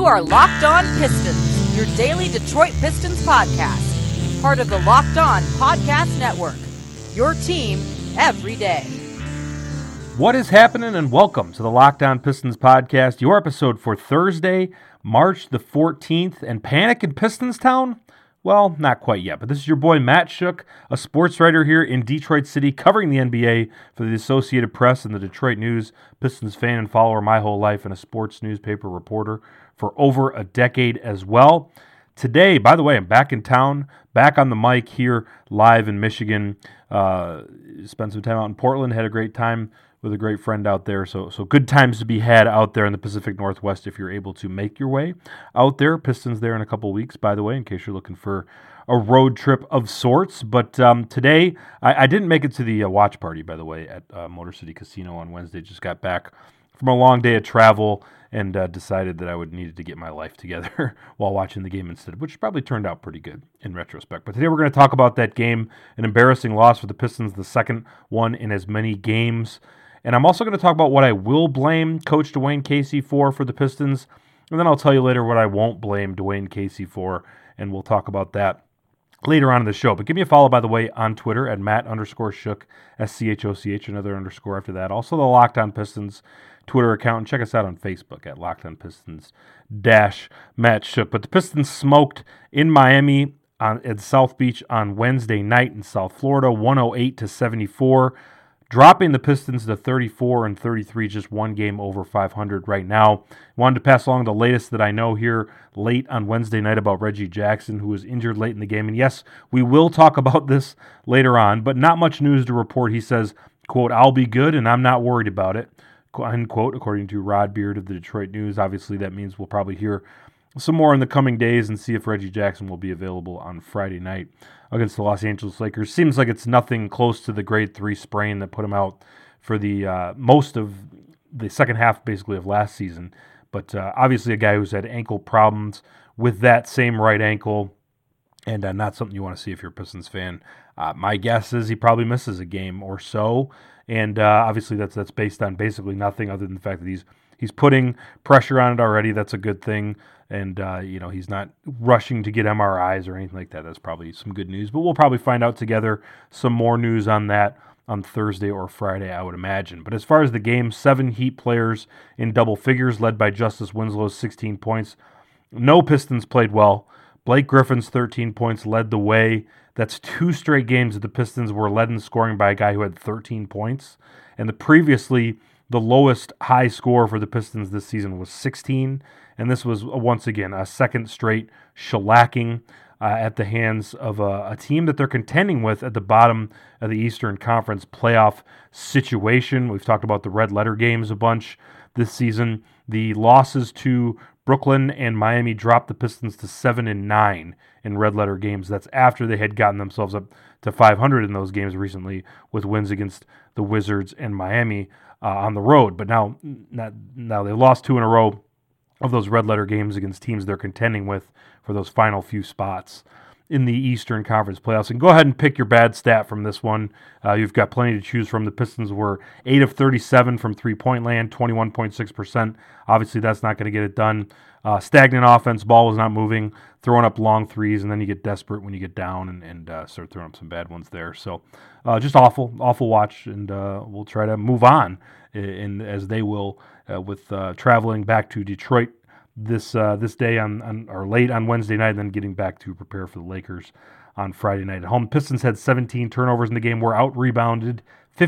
are Locked On Pistons, your daily Detroit Pistons podcast. Part of the Locked On Podcast Network, your team every day. What is happening, and welcome to the Locked On Pistons podcast, your episode for Thursday, March the 14th, and panic in Pistons Town? Well, not quite yet, but this is your boy Matt Shook, a sports writer here in Detroit City, covering the NBA for the Associated Press and the Detroit News, Pistons fan and follower my whole life, and a sports newspaper reporter for over a decade as well. Today, by the way, I'm back in town, back on the mic here, live in Michigan. Spent some time out in Portland, had a great time with a great friend out there. So good times to be had out there in the Pacific Northwest if you're able to make your way out there. Pistons there in a couple weeks, by the way, in case you're looking for a road trip of sorts. But today, I didn't make it to the watch party, by the way, at Motor City Casino on Wednesday. Just got back from a long day of travel and decided that I would needed to get my life together while watching the game instead, which probably turned out pretty good in retrospect. But today we're going to talk about that game, an embarrassing loss for the Pistons, the second one in as many games. And I'm also going to talk about what I will blame Coach Dwayne Casey for the Pistons. And then I'll tell you later what I won't blame Dwayne Casey for, and we'll talk about that later on in the show. But give me a follow, by the way, on Twitter at Matt_Shook, SCHOCH, another underscore after that. Also the Locked On Pistons Twitter account. And check us out on Facebook at Locked On Pistons Matt Shook. But the Pistons smoked in Miami at South Beach on Wednesday night in South Florida, 108-74. Dropping the Pistons to 34-33, just one game over 500 right now. Wanted to pass along the latest that I know here late on Wednesday night about Reggie Jackson, who was injured late in the game. And yes, we will talk about this later on, but not much news to report. He says, quote, "I'll be good and I'm not worried about it," unquote, according to Rod Beard of the Detroit News. Obviously, that means we'll probably hear some more in the coming days and see if Reggie Jackson will be available on Friday night against the Los Angeles Lakers. Seems like it's nothing close to the grade 3 sprain that put him out for the most of the second half, basically, of last season. But obviously a guy who's had ankle problems with that same right ankle, and not something you want to see if you're a Pistons fan. My guess is he probably misses a game or so, and obviously that's based on basically nothing other than the fact that he's putting pressure on it already. That's a good thing. And, he's not rushing to get MRIs or anything like that. That's probably some good news. But we'll probably find out together some more news on that on Thursday or Friday, I would imagine. But as far as the game, 7 Heat players in double figures, led by Justice Winslow's 16 points. No Pistons played well. Blake Griffin's 13 points led the way. That's 2 straight games that the Pistons were led in scoring by a guy who had 13 points. And the lowest high score for the Pistons this season was 16, and this was, once again, a second straight shellacking at the hands of a team that they're contending with at the bottom of the Eastern Conference playoff situation. We've talked about the red letter games a bunch this season. The losses to Brooklyn and Miami dropped the Pistons to 7-9 in red letter games. That's after they had gotten themselves up to 500 in those games recently with wins against the Wizards and Miami on the road. But now they lost 2 in a row of those red letter games against teams they're contending with for those final few spots in the Eastern Conference playoffs. And go ahead and pick your bad stat from this one. You've got plenty to choose from. The Pistons were 8 of 37 from three-point land, 21.6%. Obviously, that's not going to get it done. Stagnant offense, ball was not moving, throwing up long threes, and then you get desperate when you get down and start throwing up some bad ones there. So just awful watch, and we'll try to move on as they will with traveling back to Detroit this day or late on Wednesday night, and then getting back to prepare for the Lakers on Friday night at home. Pistons had 17 turnovers in the game, were out-rebounded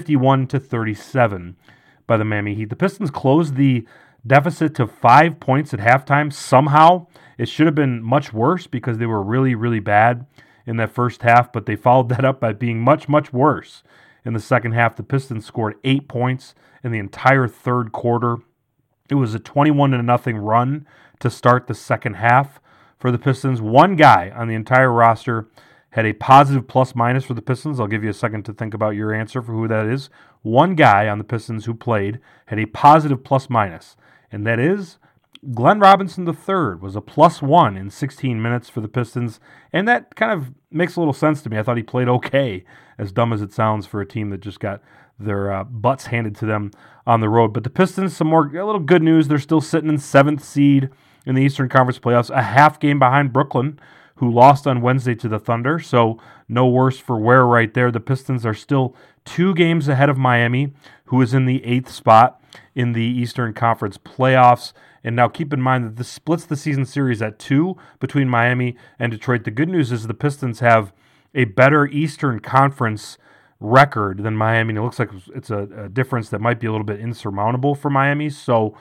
51-37 by the Miami Heat. The Pistons closed the deficit to 5 points at halftime. Somehow, it should have been much worse because they were really, really bad in that first half, but they followed that up by being much, much worse in the second half. The Pistons scored 8 points in the entire third quarter. It was a 21-0 run to start the second half for the Pistons. One guy on the entire roster had a positive plus-minus for the Pistons. I'll give you a second to think about your answer for who that is. One guy on the Pistons who played had a positive plus-minus, and that is Glenn Robinson III was a +1 in 16 minutes for the Pistons, and that kind of makes a little sense to me. I thought he played okay, as dumb as it sounds for a team that just got their butts handed to them on the road. But the Pistons, a little good news. They're still sitting in 7th seed in the Eastern Conference playoffs, a half game behind Brooklyn, who lost on Wednesday to the Thunder, so no worse for wear right there. The Pistons are still 2 games ahead of Miami, who is in the 8th spot in the Eastern Conference playoffs. And now keep in mind that this splits the season series at 2 between Miami and Detroit. The good news is the Pistons have a better Eastern Conference record than Miami, and it looks like it's a difference that might be a little bit insurmountable for Miami. So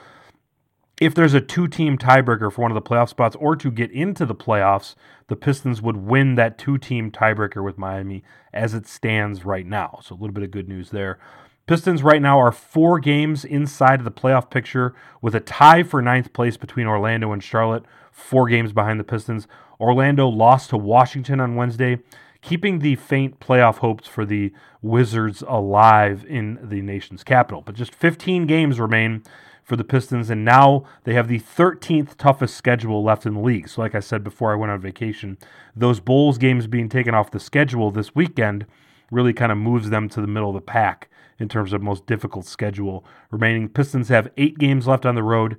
if there's a 2-team tiebreaker for one of the playoff spots or to get into the playoffs, the Pistons would win that 2-team tiebreaker with Miami as it stands right now. So a little bit of good news there. Pistons right now are 4 games inside of the playoff picture with a tie for 9th place between Orlando and Charlotte, 4 games behind the Pistons. Orlando lost to Washington on Wednesday, keeping the faint playoff hopes for the Wizards alive in the nation's capital. But just 15 games remain for the Pistons, and now they have the 13th toughest schedule left in the league. So like I said before I went on vacation, those Bulls games being taken off the schedule this weekend really kind of moves them to the middle of the pack in terms of most difficult schedule remaining. Pistons have 8 games left on the road,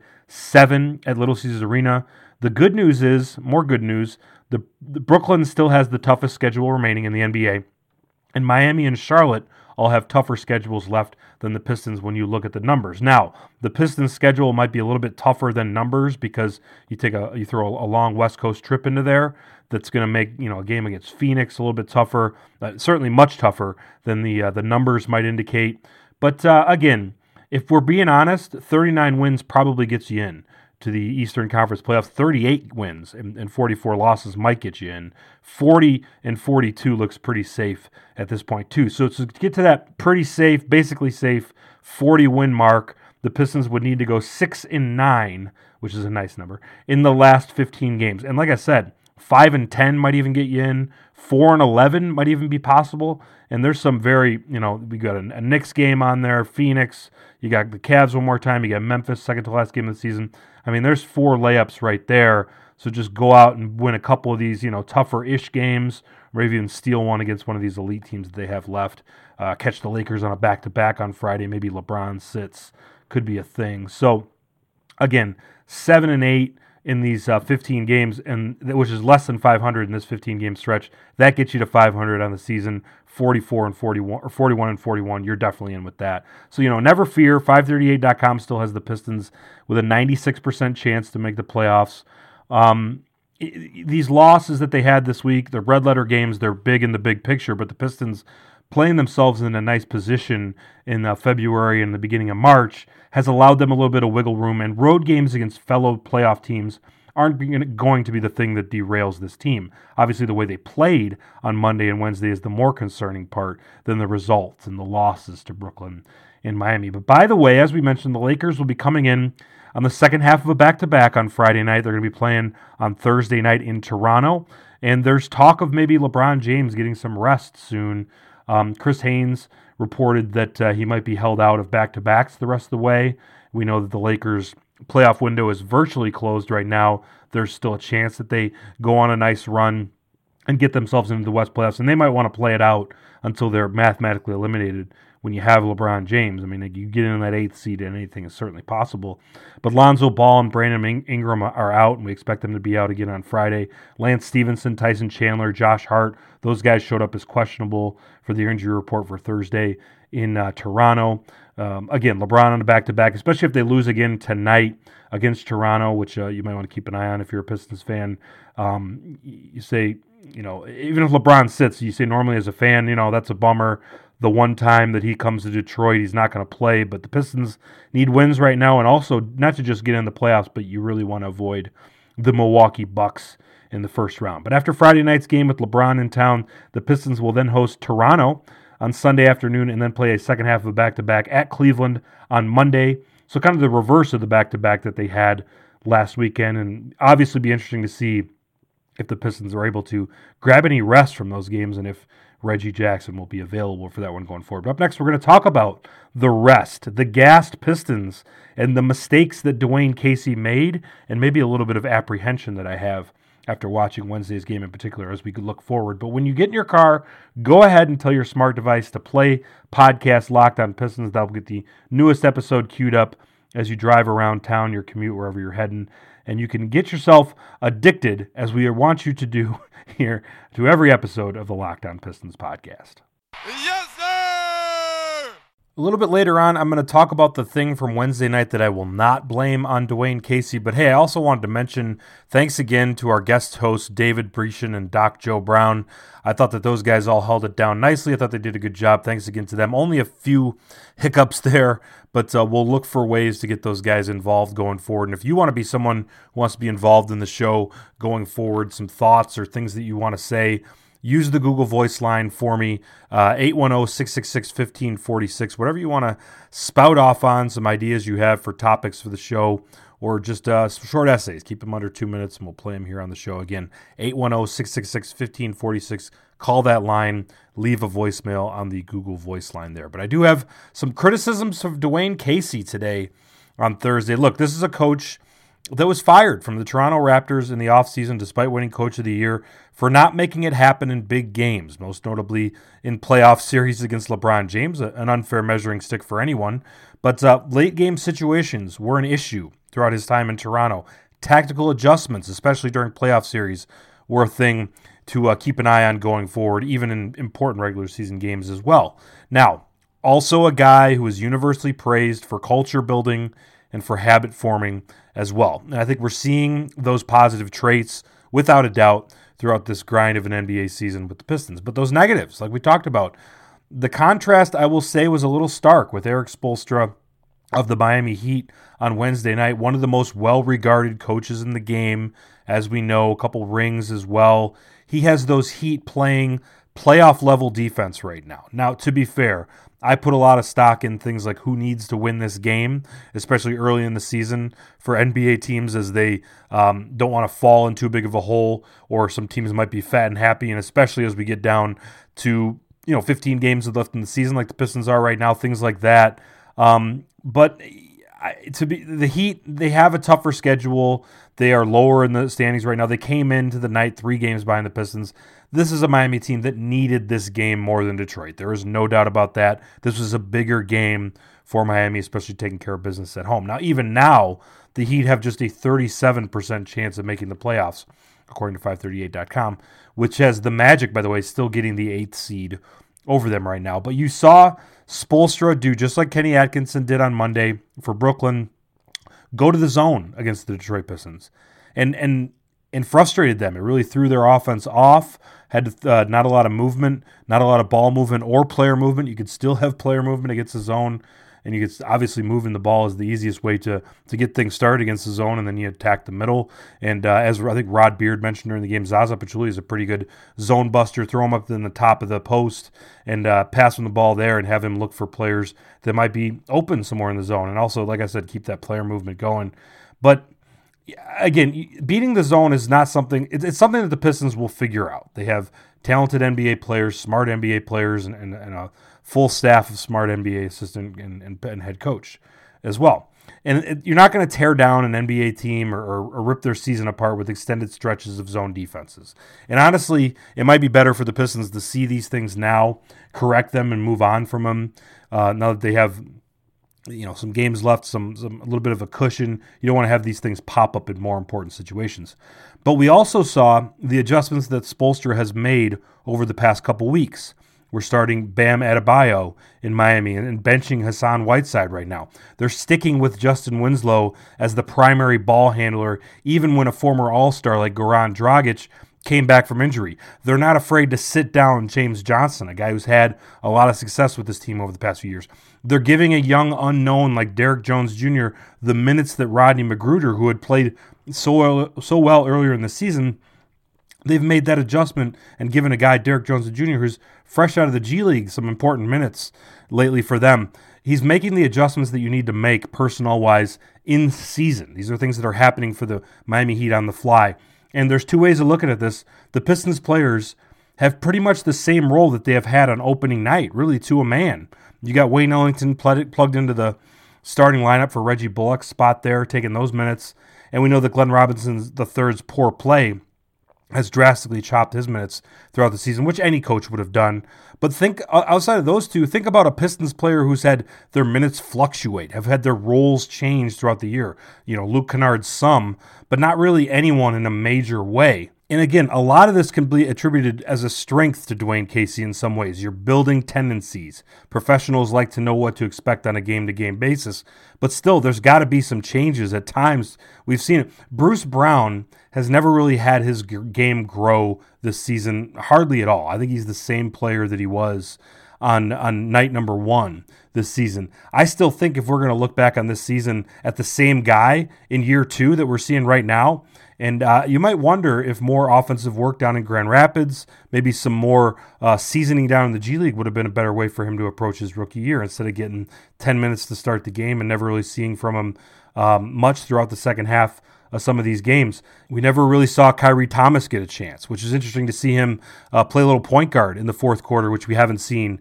7 at Little Caesars Arena. The good news is, more good news, the Brooklyn still has the toughest schedule remaining in the NBA, and Miami and Charlotte all have tougher schedules left than the Pistons when you look at the numbers. Now, the Pistons' schedule might be a little bit tougher than numbers because you throw a long West Coast trip into there. That's going to make a game against Phoenix a little bit tougher, certainly much tougher than the numbers might indicate. But again, if we're being honest, 39 wins probably gets you in to the Eastern Conference playoffs. 38 wins and 44 losses might get you in. 40 and 42 looks pretty safe at this point too. So to get to that pretty safe, basically safe 40-win mark, the Pistons would need to go 6-9, which is a nice number, in the last 15 games. And like I said, 5-10 might even get you in. 4-11 might even be possible. And there's some very, we got a Knicks game on there, Phoenix. You got the Cavs one more time. You got Memphis, second to last game of the season. I mean, there's 4 layups right there. So just go out and win a couple of these, tougher-ish games, or maybe even steal one against one of these elite teams that they have left. Catch the Lakers on a back-to-back on Friday. Maybe LeBron sits. Could be a thing. So, again, 7-8 in these 15 games, and which is less than 500 in this 15-game stretch. That gets you to 500 on the season. 44 and 41, or 41 and 41. You're definitely in with that. So never fear. 538.com still has the Pistons with a 96% chance to make the playoffs. These losses that they had this week, the red letter games, they're big in the big picture, but the Pistons playing themselves in a nice position in February and the beginning of March has allowed them a little bit of wiggle room, and road games against fellow playoff teams aren't going to be the thing that derails this team. Obviously, the way they played on Monday and Wednesday is the more concerning part than the results and the losses to Brooklyn and Miami. But by the way, as we mentioned, the Lakers will be coming in on the second half of a back-to-back on Friday night. They're going to be playing on Thursday night in Toronto, and there's talk of maybe LeBron James getting some rest soon. Chris Haynes reported that he might be held out of back-to-backs the rest of the way. We know that the Lakers' playoff window is virtually closed right now. There's still a chance that they go on a nice run and get themselves into the West playoffs, and they might want to play it out until they're mathematically eliminated. When you have LeBron James, I mean, you get in that 8th seed and anything is certainly possible. But Lonzo Ball and Brandon Ingram are out, and we expect them to be out again on Friday. Lance Stevenson, Tyson Chandler, Josh Hart, those guys showed up as questionable for the injury report for Thursday in Toronto. Again, LeBron on a back-to-back, especially if they lose again tonight against Toronto, which you might want to keep an eye on if you're a Pistons fan. You say, even if LeBron sits, you say normally as a fan, that's a bummer. The one time that he comes to Detroit, he's not going to play. But the Pistons need wins right now, and also not to just get in the playoffs, but you really want to avoid the Milwaukee Bucks in the first round. But after Friday night's game with LeBron in town, the Pistons will then host Toronto on Sunday afternoon and then play a second half of a back-to-back at Cleveland on Monday. So kind of the reverse of the back-to-back that they had last weekend, and obviously be interesting to see if the Pistons are able to grab any rest from those games and if Reggie Jackson will be available for that one going forward. But up next, we're going to talk about the rest, the gassed Pistons, and the mistakes that Dwayne Casey made, and maybe a little bit of apprehension that I have after watching Wednesday's game in particular as we could look forward. But when you get in your car, go ahead and tell your smart device to play podcast Locked On Pistons. That'll get the newest episode queued up as you drive around town, your commute, wherever you're heading. And you can get yourself addicted, as we want you to do here, to every episode of the Locked On Pistons podcast. Yes, sir! A little bit later on, I'm going to talk about the thing from Wednesday night that I will not blame on Dwayne Casey. But hey, I also wanted to mention thanks again to our guest hosts, David Brescian and Doc Joe Brown. I thought that those guys all held it down nicely. I thought they did a good job. Thanks again to them. Only a few hiccups there, but we'll look for ways to get those guys involved going forward. And if you want to be someone who wants to be involved in the show going forward, some thoughts or things that you want to say, use the Google Voice line for me, 810-666-1546. Whatever you want to spout off on, some ideas you have for topics for the show, or just some short essays. Keep them under 2 minutes, and we'll play them here on the show. Again, 810-666-1546. Call that line. Leave a voicemail on the Google Voice line there. But I do have some criticisms of Dwayne Casey today on Thursday. Look, this is a coach that was fired from the Toronto Raptors in the offseason despite winning Coach of the Year for not making it happen in big games, most notably in playoff series against LeBron James, an unfair measuring stick for anyone. But late game situations were an issue throughout his time in Toronto. Tactical adjustments, especially during playoff series, were a thing to keep an eye on going forward, even in important regular season games as well. Now, also a guy who is universally praised for culture building and for habit forming as well. And I think we're seeing those positive traits, without a doubt, throughout this grind of an NBA season with the Pistons. But those negatives, like we talked about, the contrast, I will say, was a little stark with Erik Spoelstra of the Miami Heat on Wednesday night, one of the most well-regarded coaches in the game, as we know, a couple rings as well. He has those Heat playing playoff-level defense right now. Now, to be fair, I put a lot of stock in things like who needs to win this game, especially early in the season for NBA teams, as they don't want to fall in too big of a hole, or some teams might be fat and happy, and especially as we get down to 15 games left in the season like the Pistons are right now, things like that. But the Heat, they have a tougher schedule. They are lower in the standings right now. They came into the night 3 games behind the Pistons. This is a Miami team that needed this game more than Detroit. There is no doubt about that. This was a bigger game for Miami, especially taking care of business at home. Now, even now, the Heat have just a 37% chance of making the playoffs, according to 538.com, which has the Magic, by the way, still getting the 8th seed over them right now. But you saw Spoelstra do just like Kenny Atkinson did on Monday for Brooklyn, go to the zone against the Detroit Pistons and frustrated them. It really threw their offense off, had not a lot of movement, not a lot of ball movement or player movement. You could still have player movement against the zone, and you could obviously moving the ball is the easiest way to get things started against the zone, and then you attack the middle. And as I think Rod Beard mentioned during the game, Zaza Pachulia is a pretty good zone buster. Throw him up in the top of the post and pass him the ball there and have him look for players that might be open somewhere in the zone. And also, like I said, keep that player movement going. But again, beating the zone is not something – it's something that the Pistons will figure out. They have talented NBA players, smart NBA players, and a full staff of smart NBA assistant and head coach as well. And you're not going to tear down an NBA team or rip their season apart with extended stretches of zone defenses. And honestly, it might be better for the Pistons to see these things now, correct them, and move on from them now that they have – some games left, a little bit of a cushion. You don't want to have these things pop up in more important situations. But we also saw the adjustments that Spoelstra has made over the past couple weeks. We're starting Bam Adebayo in Miami and benching Hassan Whiteside right now. They're sticking with Justin Winslow as the primary ball handler, even when a former All-Star like Goran Dragic came back from injury. They're not afraid to sit down James Johnson, a guy who's had a lot of success with this team over the past few years. They're giving a young unknown like Derrick Jones Jr. the minutes that Rodney McGruder, who had played so well earlier in the season, they've made that adjustment and given a guy, Derrick Jones Jr., who's fresh out of the G League, some important minutes lately for them. He's making the adjustments that you need to make personnel-wise in season. These are things that are happening for the Miami Heat on the fly. And there's two ways of looking at this. The Pistons players have pretty much the same role that they have had on opening night, really to a man. You got Wayne Ellington plugged into the starting lineup for Reggie Bullock's spot there, taking those minutes. And we know that Glenn Robinson III's poor play has drastically chopped his minutes throughout the season, which any coach would have done. But think outside of those two, think about a Pistons player who's had their minutes fluctuate, have had their roles change throughout the year. Luke Kennard some, but not really anyone in a major way. And again, a lot of this can be attributed as a strength to Dwayne Casey in some ways. You're building tendencies. Professionals like to know what to expect on a game-to-game basis, but still, there's got to be some changes at times. We've seen it. Bruce Brown has never really had his game grow this season, hardly at all. I think he's the same player that he was on night number 1 this season. I still think if we're going to look back on this season at the same guy in year 2 that we're seeing right now, and you might wonder if more offensive work down in Grand Rapids, maybe some more seasoning down in the G League would have been a better way for him to approach his rookie year instead of getting 10 minutes to start the game and never really seeing from him much throughout the second half of some of these games. We never really saw Kyrie Thomas get a chance, which is interesting to see him play a little point guard in the fourth quarter, which we haven't seen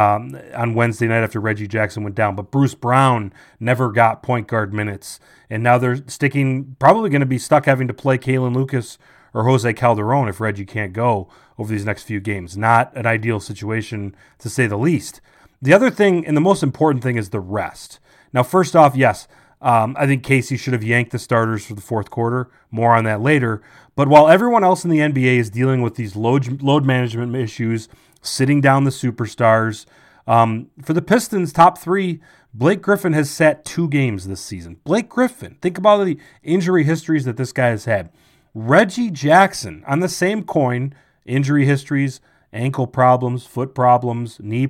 on Wednesday night after Reggie Jackson went down. But Bruce Brown never got point guard minutes, and now they're probably going to be stuck having to play Kalen Lucas or Jose Calderon if Reggie can't go over these next few games. Not an ideal situation, to say the least. The other thing, and the most important thing, is the rest. Now, first off, yes, I think Casey should have yanked the starters for the fourth quarter. More on that later. But while everyone else in the NBA is dealing with these load management issues, sitting down the superstars, for the Pistons' top 3, Blake Griffin has sat 2 games this season. Blake Griffin, think about the injury histories that this guy has had. Reggie Jackson, on the same coin, injury histories, ankle problems, foot problems, knee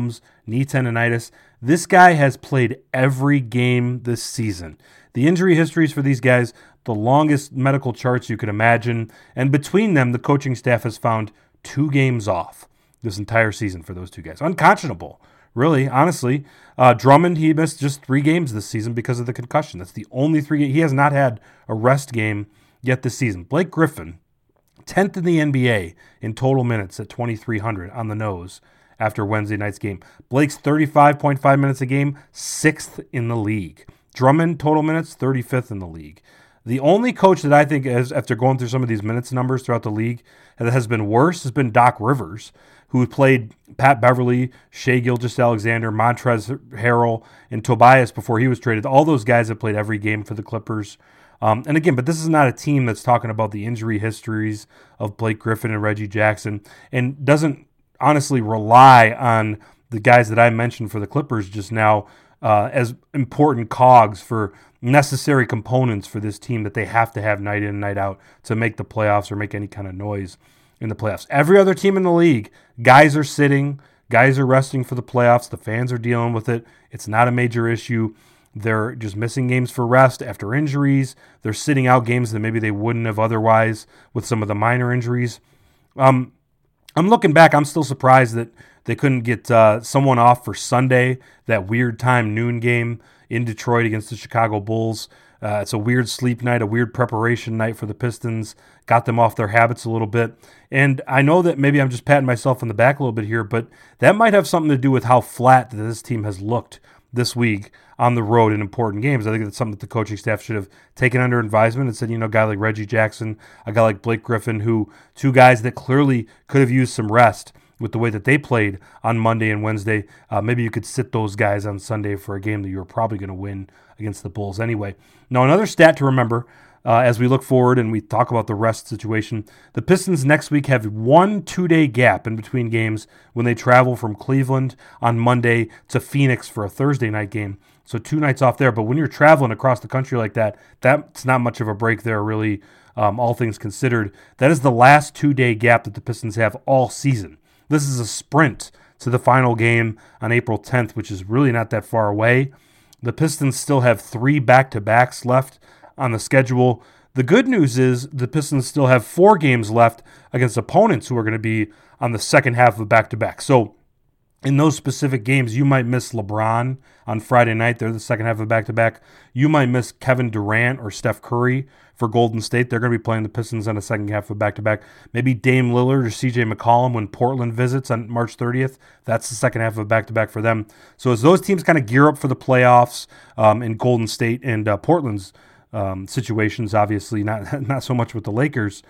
tendonitis. This guy has played every game this season. The injury histories for these guys, the longest medical charts you could imagine, and between them, the coaching staff has found 2 games off this entire season for those 2 guys. Unconscionable, really, honestly. Drummond, he missed just 3 games this season because of the concussion. That's the only 3 games. He has not had a rest game yet this season. Blake Griffin, 10th in the NBA in total minutes at 2,300 on the nose after Wednesday night's game. Blake's 35.5 minutes a game, 6th in the league. Drummond, total minutes, 35th in the league. The only coach that I think, after going through some of these minutes numbers throughout the league, that has been worse has been Doc Rivers, who played Pat Beverly, Shai Gilgeous-Alexander, Montrezl Harrell, and Tobias before he was traded. All those guys have played every game for the Clippers. And again, but this is not a team that's talking about the injury histories of Blake Griffin and Reggie Jackson, and doesn't honestly rely on the guys that I mentioned for the Clippers just now as important cogs for necessary components for this team that they have to have night in and night out to make the playoffs or make any kind of noise in the playoffs. Every other team in the league, guys are sitting, guys are resting for the playoffs, the fans are dealing with it. It's not a major issue. They're just missing games for rest after injuries. They're sitting out games that maybe they wouldn't have otherwise with some of the minor injuries. I'm looking back, I'm still surprised that they couldn't get someone off for Sunday, that weird time noon game in Detroit against the Chicago Bulls. It's a weird sleep night, a weird preparation night for the Pistons. Got them off their habits a little bit. And I know that maybe I'm just patting myself on the back a little bit here, but that might have something to do with how flat this team has looked this week on the road in important games. I think that's something that the coaching staff should have taken under advisement and said, a guy like Reggie Jackson, a guy like Blake Griffin, two guys that clearly could have used some rest with the way that they played on Monday and Wednesday. Maybe you could sit those guys on Sunday for a game that you were probably going to win against the Bulls anyway. Now, another stat to remember as we look forward and we talk about the rest situation, the Pistons next week have 1 2-day gap in between games when they travel from Cleveland on Monday to Phoenix for a Thursday night game. So 2 nights off there. But when you're traveling across the country like that, that's not much of a break there, really, all things considered. That is the last 2-day gap that the Pistons have all season. This is a sprint to the final game on April 10th, which is really not that far away. The Pistons still have 3 back-to-backs left on the schedule. The good news is the Pistons still have 4 games left against opponents who are going to be on the second half of a back-to-back. So in those specific games, you might miss LeBron on Friday night. They're the second half of a back-to-back. You might miss Kevin Durant or Steph Curry for Golden State. They're going to be playing the Pistons on the second half of a back-to-back. Maybe Dame Lillard or CJ McCollum when Portland visits on March 30th. That's the second half of a back-to-back for them. So as those teams kind of gear up for the playoffs in Golden State and Portland's situations, obviously not so much with the Lakers,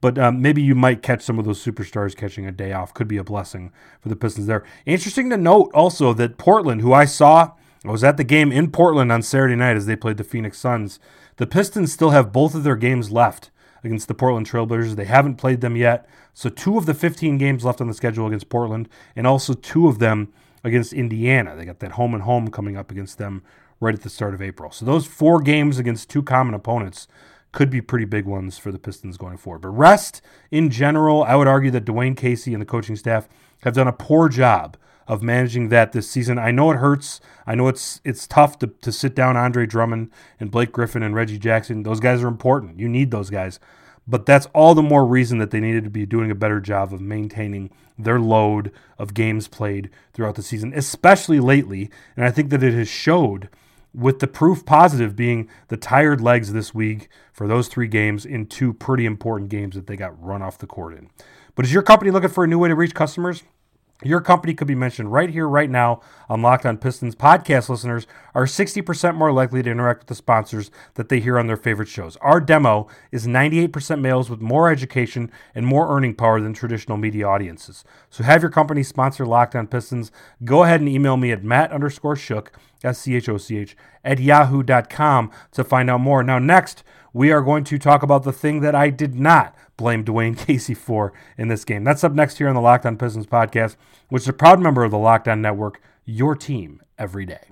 But maybe you might catch some of those superstars catching a day off. Could be a blessing for the Pistons there. Interesting to note also that Portland, who I was at the game in Portland on Saturday night as they played the Phoenix Suns. The Pistons still have both of their games left against the Portland Trailblazers. They haven't played them yet. So 2 of the 15 games left on the schedule against Portland, and also 2 of them against Indiana. They got that home and home coming up against them right at the start of April. So those 4 games against 2 common opponents could be pretty big ones for the Pistons going forward. But rest in general, I would argue that Dwayne Casey and the coaching staff have done a poor job of managing that this season. I know it hurts. I know it's tough to sit down Andre Drummond and Blake Griffin and Reggie Jackson. Those guys are important. You need those guys. But that's all the more reason that they needed to be doing a better job of maintaining their load of games played throughout the season, especially lately. And I think that it has showed, with the proof positive being the tired legs this week for those 3 games in 2 pretty important games that they got run off the court in. But is your company looking for a new way to reach customers? Your company could be mentioned right here, right now on Locked On Pistons. Podcast listeners are 60% more likely to interact with the sponsors that they hear on their favorite shows. Our demo is 98% males with more education and more earning power than traditional media audiences. So have your company sponsor Locked On Pistons. Go ahead and email me at Matt_Schoch, SCHOCH, at yahoo.com to find out more. Now, next, we are going to talk about the thing that I did not blame Dwayne Casey for in this game. That's up next here on the Locked On Pistons podcast, which is a proud member of the Locked On Network, your team every day.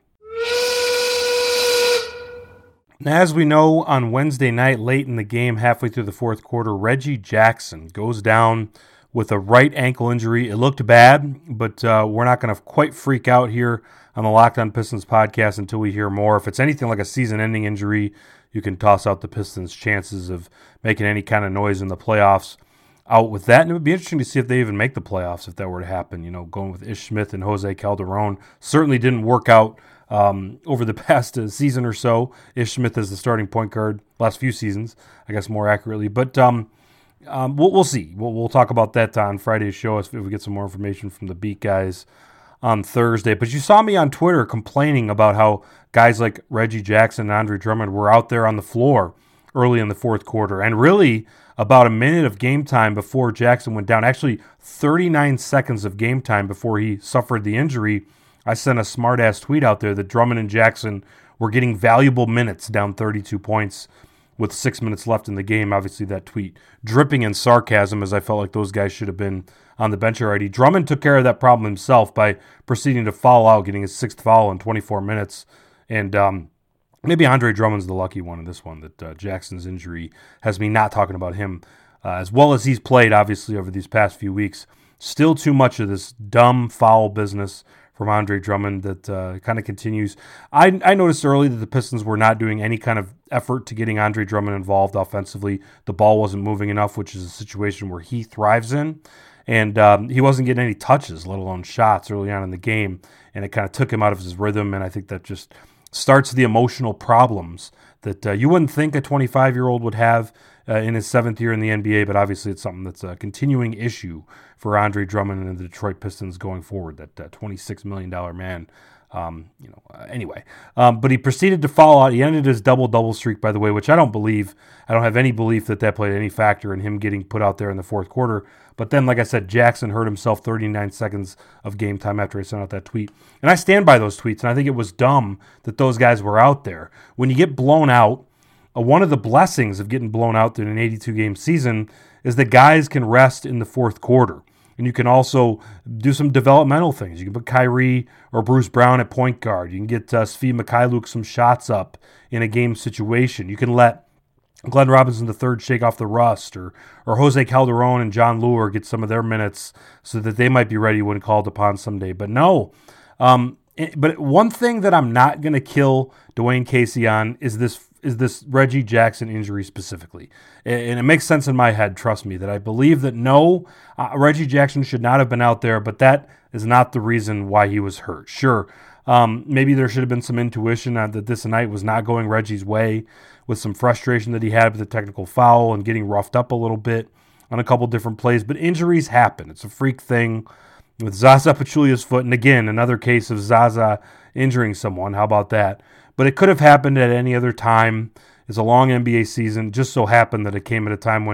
As we know, on Wednesday night, late in the game, halfway through the fourth quarter, Reggie Jackson goes down with a right ankle injury. It looked bad, but we're not going to quite freak out here on the Locked On Pistons podcast until we hear more. If it's anything like a season-ending injury, you can toss out the Pistons' chances of making any kind of noise in the playoffs out with that. And it would be interesting to see if they even make the playoffs if that were to happen. You know, going with Ish Smith and Jose Calderon certainly didn't work out over the past season or so. Ish Smith is the starting point guard last few seasons, I guess more accurately. But we'll see. We'll talk about that on Friday's show if we get some more information from the beat guys on Thursday. But you saw me on Twitter complaining about how guys like Reggie Jackson and Andre Drummond were out there on the floor early in the fourth quarter. And really, about a minute of game time before Jackson went down, actually 39 seconds of game time before he suffered the injury, I sent a smart-ass tweet out there that Drummond and Jackson were getting valuable minutes down 32 points with 6 minutes left in the game. Obviously, that tweet dripping in sarcasm, as I felt like those guys should have been on the bench already. Drummond took care of that problem himself by proceeding to foul out, getting his 6th foul in 24 minutes. And maybe Andre Drummond's the lucky one in this one, that Jackson's injury has me not talking about him as well as he's played, obviously, over these past few weeks. Still too much of this dumb foul business from Andre Drummond that kind of continues. I noticed early that the Pistons were not doing any kind of effort to getting Andre Drummond involved offensively. The ball wasn't moving enough, which is a situation where he thrives in. And he wasn't getting any touches, let alone shots, early on in the game. And it kind of took him out of his rhythm, and I think that just starts the emotional problems that you wouldn't think a 25-year-old would have in his 7th year in the NBA, but obviously it's something that's a continuing issue for Andre Drummond and the Detroit Pistons going forward, that $26 million man. Anyway. But he proceeded to foul out. He ended his double-double streak, by the way, which I don't believe. I don't have any belief that played any factor in him getting put out there in the fourth quarter. But then, like I said, Jackson hurt himself 39 seconds of game time after I sent out that tweet. And I stand by those tweets, and I think it was dumb that those guys were out there. When you get blown out, one of the blessings of getting blown out in an 82-game season is that guys can rest in the fourth quarter. And you can also do some developmental things. You can put Kyrie or Bruce Brown at point guard. You can get Svi Mikhailuk some shots up in a game situation. You can let Glenn Robinson III shake off the rust, or Jose Calderon and John Lure get some of their minutes so that they might be ready when called upon someday. But no. But one thing that I'm not going to kill Dwayne Casey on is this Reggie Jackson injury specifically. And it makes sense in my head, trust me, that I believe that Reggie Jackson should not have been out there, but that is not the reason why he was hurt. Sure, maybe there should have been some intuition that this night was not going Reggie's way, with some frustration that he had with the technical foul and getting roughed up a little bit on a couple different plays. But injuries happen. It's a freak thing with Zaza Pachulia's foot. And again, another case of Zaza injuring someone. How about that? But it could have happened at any other time. It's a long NBA season. Just so happened that it came at a time when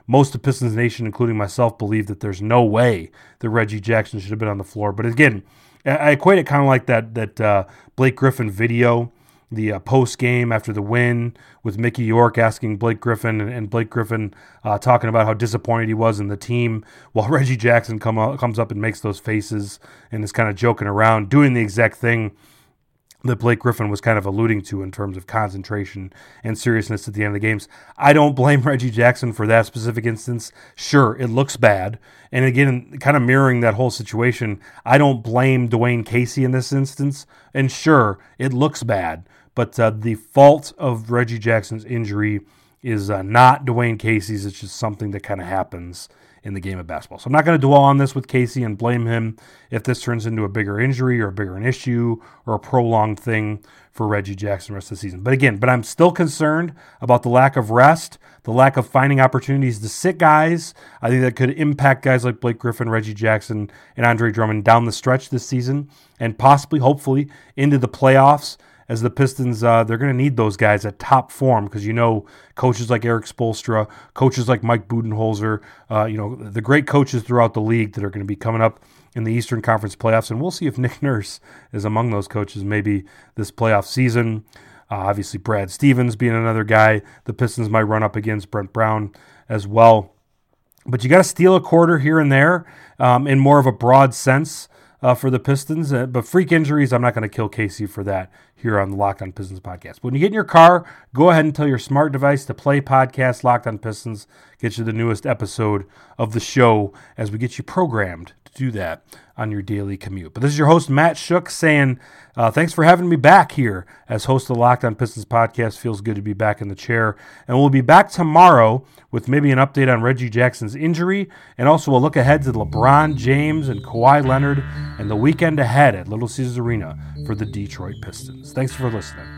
most of Pistons Nation, including myself, believe that there's no way that Reggie Jackson should have been on the floor. But again, I equate it kind of like that Blake Griffin video, the post game after the win with Mickey York asking Blake Griffin and Blake Griffin talking about how disappointed he was in the team, while Reggie Jackson comes up and makes those faces and is kind of joking around, doing the exact thing that Blake Griffin was kind of alluding to in terms of concentration and seriousness at the end of the games. I don't blame Reggie Jackson for that specific instance. Sure, it looks bad. And again, kind of mirroring that whole situation, I don't blame Dwayne Casey in this instance. And sure, it looks bad. But the fault of Reggie Jackson's injury is not Dwayne Casey's. It's just something that kind of happens in the game of basketball. So I'm not going to dwell on this with Casey and blame him if this turns into a bigger injury or a bigger issue or a prolonged thing for Reggie Jackson the rest of the season. But I'm still concerned about the lack of rest, the lack of finding opportunities to sit guys. I think that could impact guys like Blake Griffin, Reggie Jackson, and Andre Drummond down the stretch this season and possibly, hopefully, into the playoffs. As the Pistons, they're going to need those guys at top form because, coaches like Eric Spoelstra, coaches like Mike Budenholzer, the great coaches throughout the league that are going to be coming up in the Eastern Conference playoffs. And we'll see if Nick Nurse is among those coaches maybe this playoff season. Obviously, Brad Stevens being another guy the Pistons might run up against, Brent Brown as well. But you got to steal a quarter here and there in more of a broad sense. For the Pistons, but freak injuries, I'm not going to kill Casey for that here on the Locked On Pistons podcast. But when you get in your car, go ahead and tell your smart device to play podcast Locked On Pistons, get you the newest episode of the show as we get you programmed to do that on your daily commute. But this is your host, Matt Shook, saying thanks for having me back here as host of the Locked On Pistons podcast. Feels good to be back in the chair. And we'll be back tomorrow with maybe an update on Reggie Jackson's injury and also a look ahead to LeBron James and Kawhi Leonard and the weekend ahead at Little Caesars Arena for the Detroit Pistons. Thanks for listening.